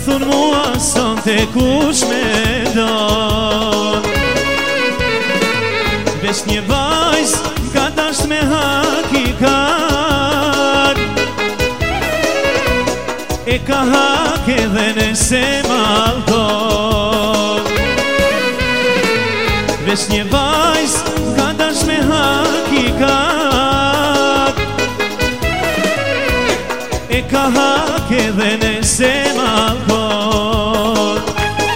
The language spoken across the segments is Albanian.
thun mua sonte kush me don. Vesh një vajz ka dasht me hakikat, e ka hak edhe nëse mallkon. Vesh një vajz ka dasht me hakikat, e ka hak edhe nëse mallkon.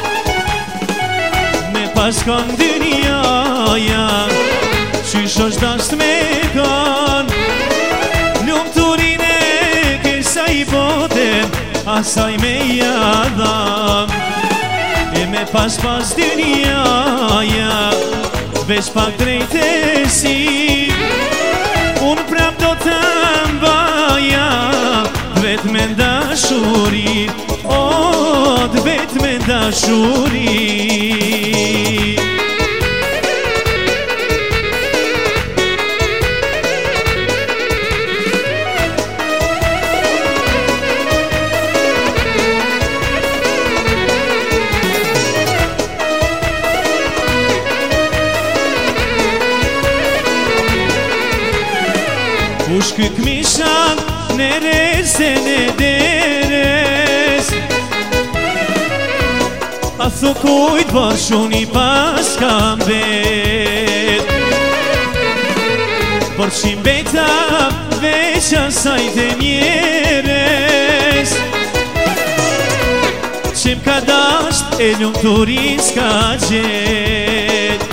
Me paskon dynjaja, qysh është dasht me kon. Lumturin e kësa i boten, asaj me jadam. E me pas dynjaja, veç pak drejtësi, unë prap do të mbaja, dvet me dashuri, o dvet me dashuri. Kush ky këmishan në resen e deres, a thu kujt borshuni pas kam bet. Borshim beta veç asaj të mjeres, që m'ka dasht e lumturin s'ka gjet.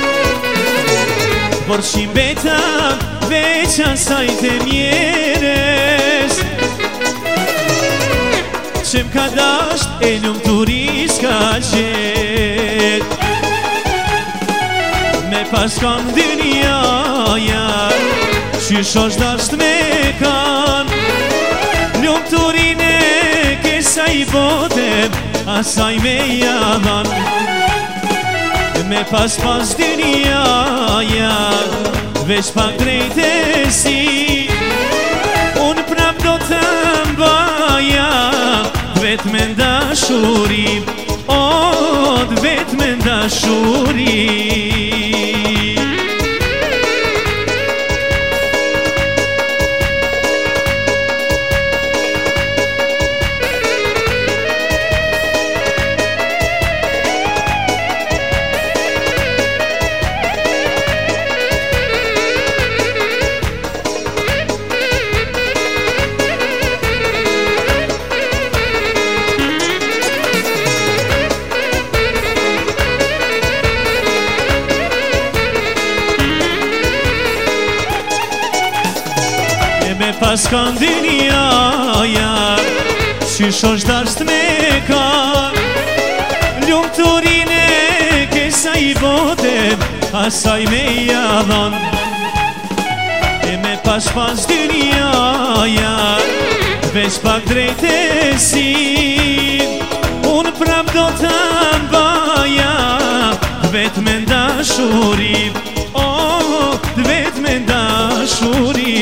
Borshim beta veç asaj të mjeres, që m'ka dasht e lumturi s'ka gjet. Me paskon dynjaja, qysh është dasht me kan. Lumturin e kësa i boten, asaj me jadhan. Me pas dynjaja, veç pak drejtësi, unë prap do të mbaja, dvet me dashuri, o dvet me dashuri. Paskon dynjaja, qysh është dasht me kan. Lumturin e kësa i boten, asaj me jadhan. E me pas dynjaja, veç pak drejtësi, unë prap do të mbaja, dvet me dashuri, o dvet me dashuri.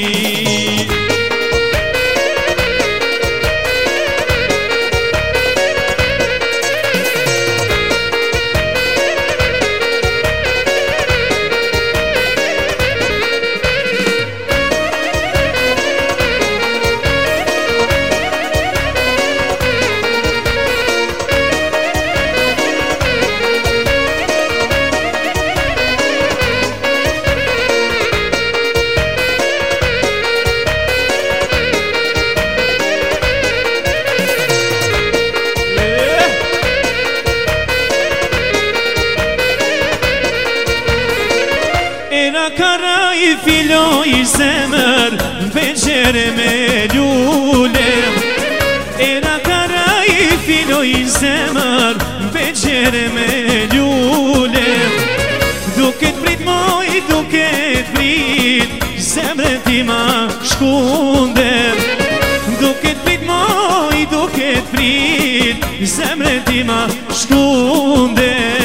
Kara i filoj zemër, veçere me lule. Era kara i filoj zemër, veçere me lule. Duket prit moj, duket prit, zemrën ti ma shkunder. Duket prit moj, duket prit, zemrën ti ma shkunder.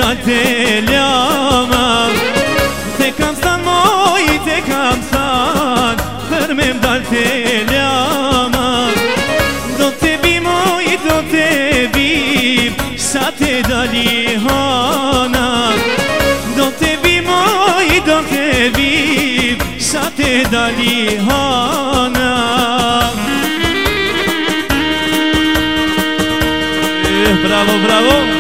dal te ljama Te kam stan moj, te kam stan Për me m'dal te ljama Do te bi moj, do te bi Sa te dali hana Do te bi moj, do te bi Sa te dali hana Bravo, bravo